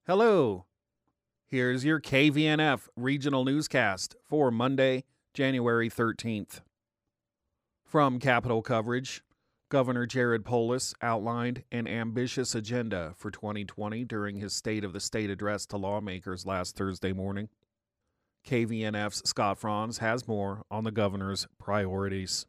Hello, here's your KVNF regional newscast for Monday, January 13th. From Capitol Coverage, Governor Jared Polis outlined an ambitious agenda for 2020 during his State of the State address to lawmakers last Thursday morning. KVNF's Scott Franz has more on the governor's priorities.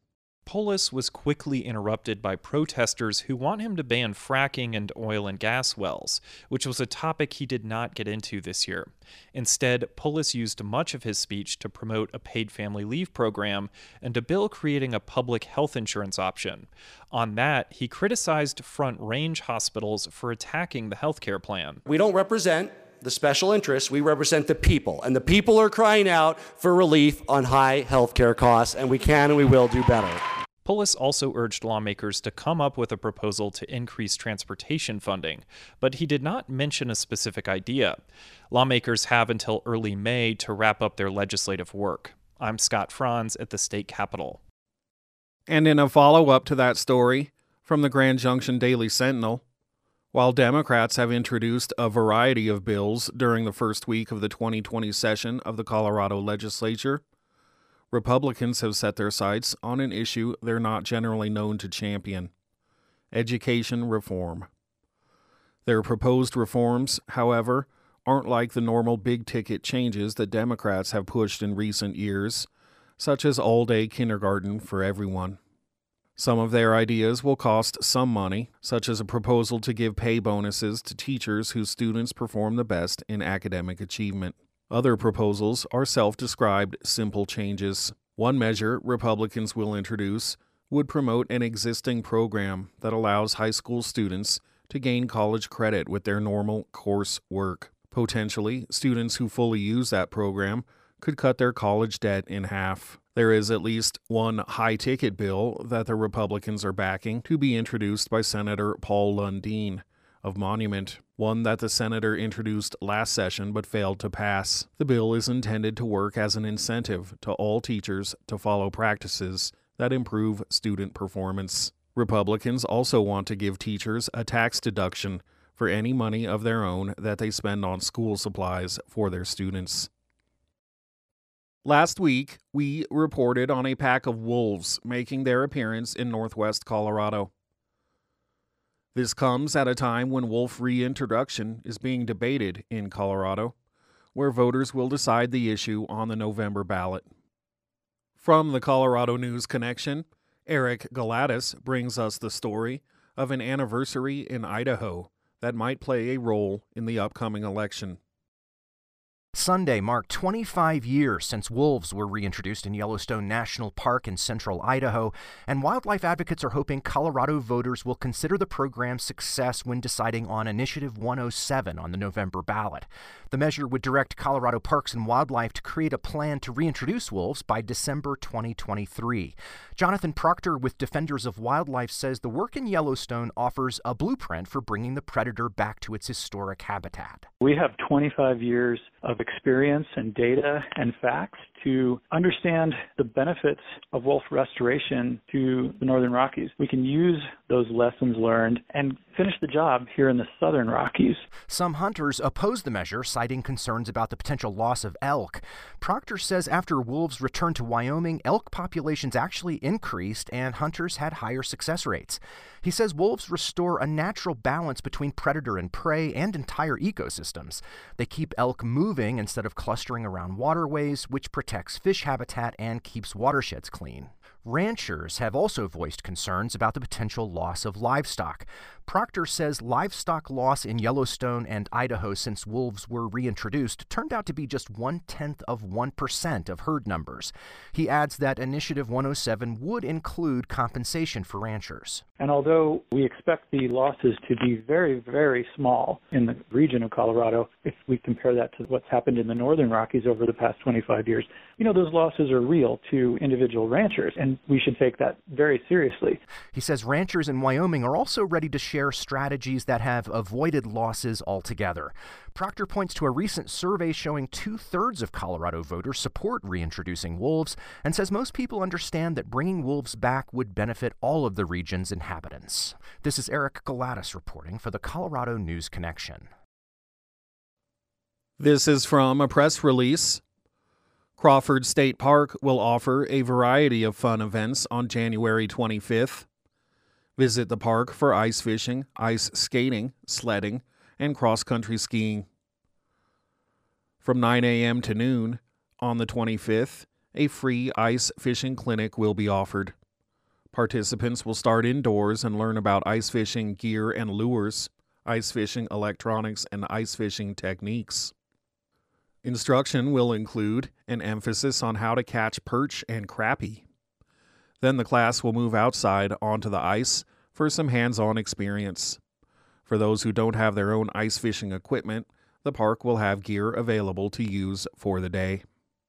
Polis was quickly interrupted by protesters who want him to ban fracking and oil and gas wells, which was a topic he did not get into this year. Instead, Polis used much of his speech to promote a paid family leave program and a bill creating a public health insurance option. On that, he criticized Front Range hospitals for attacking the healthcare plan. We don't represent the special interests, we represent the people, and the people are crying out for relief on high health care costs, and we can and we will do better. Polis also urged lawmakers to come up with a proposal to increase transportation funding, but he did not mention a specific idea. Lawmakers have until early May to wrap up their legislative work. I'm Scott Franz at the state capitol. And in a follow-up to that story from the Grand Junction Daily Sentinel, while Democrats have introduced a variety of bills during the first week of the 2020 session of the Colorado legislature, Republicans have set their sights on an issue they're not generally known to champion: education reform. Their proposed reforms, however, aren't like the normal big-ticket changes that Democrats have pushed in recent years, such as all-day kindergarten for everyone. Some of their ideas will cost some money, such as a proposal to give pay bonuses to teachers whose students perform the best in academic achievement. Other proposals are self-described simple changes. One measure Republicans will introduce would promote an existing program that allows high school students to gain college credit with their normal course work. Potentially, students who fully use that program could cut their college debt in half. There is at least one high-ticket bill that the Republicans are backing to be introduced by Senator Paul Lundeen of Monument, one that the senator introduced last session but failed to pass. The bill is intended to work as an incentive to all teachers to follow practices that improve student performance. Republicans also want to give teachers a tax deduction for any money of their own that they spend on school supplies for their students. Last week, we reported on a pack of wolves making their appearance in northwest Colorado. This comes at a time when wolf reintroduction is being debated in Colorado, where voters will decide the issue on the November ballot. From the Colorado News Connection, Eric Galatis brings us the story of an anniversary in Idaho that might play a role in the upcoming election. Sunday marked 25 years since wolves were reintroduced in Yellowstone National Park in central Idaho, and wildlife advocates are hoping Colorado voters will consider the program's success when deciding on Initiative 107 on the November ballot. The measure would direct Colorado Parks and Wildlife to create a plan to reintroduce wolves by December 2023. Jonathan Proctor with Defenders of Wildlife says the work in Yellowstone offers a blueprint for bringing the predator back to its historic habitat. We have 25 years of experience and data and facts to understand the benefits of wolf restoration to the Northern Rockies. We can use those lessons learned and finish the job here in the Southern Rockies. Some hunters oppose the measure, citing concerns about the potential loss of elk. Proctor says after wolves returned to Wyoming, elk populations actually increased and hunters had higher success rates. He says wolves restore a natural balance between predator and prey and entire ecosystems. They keep elk moving instead of clustering around waterways, which protects fish habitat and keeps watersheds clean. Ranchers have also voiced concerns about the potential loss of livestock. Proctor says livestock loss in Yellowstone and Idaho since wolves were reintroduced turned out to be just 0.1% of herd numbers. He adds that Initiative 107 would include compensation for ranchers. And although we expect the losses to be very, very small in the region of Colorado, if we compare that to what's happened in the Northern Rockies over the past 25 years, those losses are real to individual ranchers, and we should take that very seriously. He says ranchers in Wyoming are also ready to share strategies that have avoided losses altogether. Proctor points to a recent survey showing 2/3 of Colorado voters support reintroducing wolves and says most people understand that bringing wolves back would benefit all of the region's inhabitants. This is Eric Galatis reporting for the Colorado News Connection. This is from a press release. Crawford State Park will offer a variety of fun events on January 25th. Visit the park for ice fishing, ice skating, sledding, and cross-country skiing. From 9 a.m. to noon on the 25th, a free ice fishing clinic will be offered. Participants will start indoors and learn about ice fishing gear and lures, ice fishing electronics, and ice fishing techniques. Instruction will include an emphasis on how to catch perch and crappie. Then the class will move outside onto the ice for some hands-on experience. For those who don't have their own ice fishing equipment, the park will have gear available to use for the day.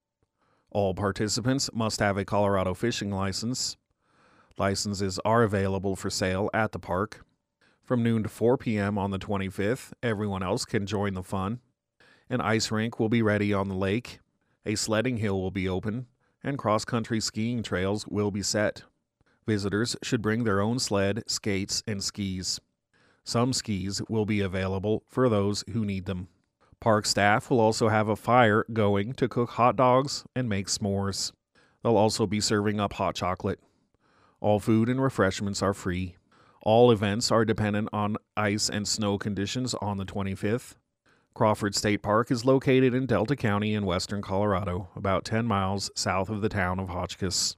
All participants must have a Colorado fishing license. Licenses are available for sale at the park. From noon to 4 p.m. on the 25th, everyone else can join the fun. An ice rink will be ready on the lake, a sledding hill will be open, and cross-country skiing trails will be set. Visitors should bring their own sled, skates, and skis. Some skis will be available for those who need them. Park staff will also have a fire going to cook hot dogs and make s'mores. They'll also be serving up hot chocolate. All food and refreshments are free. All events are dependent on ice and snow conditions on the 25th. Crawford State Park is located in Delta County in western Colorado, about 10 miles south of the town of Hotchkiss.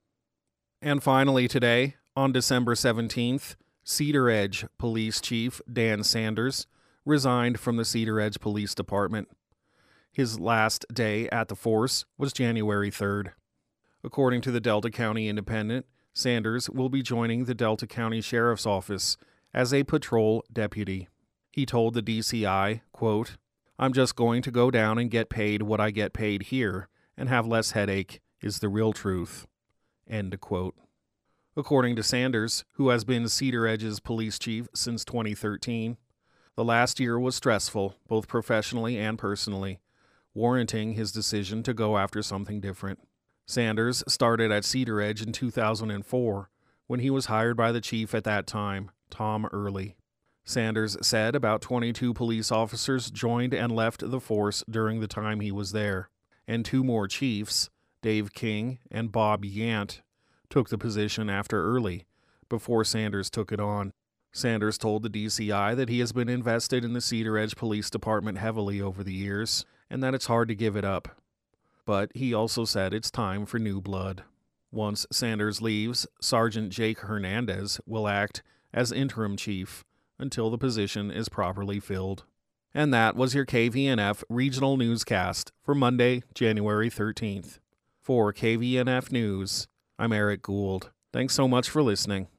And finally today, on December 17th, Cedar Edge Police Chief Dan Sanders resigned from the Cedar Edge Police Department. His last day at the force was January 3rd. According to the Delta County Independent, Sanders will be joining the Delta County Sheriff's Office as a patrol deputy. He told the DCI, quote, "I'm just going to go down and get paid what I get paid here and have less headache is the real truth." End quote. According to Sanders, who has been Cedar Edge's police chief since 2013, the last year was stressful, both professionally and personally, warranting his decision to go after something different. Sanders started at Cedar Edge in 2004, when he was hired by the chief at that time, Tom Early. Sanders said about 22 police officers joined and left the force during the time he was there, and 2 more chiefs, Dave King and Bob Yant, took the position after Early, before Sanders took it on. Sanders told the DCI that he has been invested in the Cedar Edge Police Department heavily over the years, and that it's hard to give it up. But he also said it's time for new blood. Once Sanders leaves, Sergeant Jake Hernandez will act as interim chief until the position is properly filled. And that was your KVNF Regional Newscast for Monday, January 13th. For KVNF News, I'm Eric Gould. Thanks so much for listening.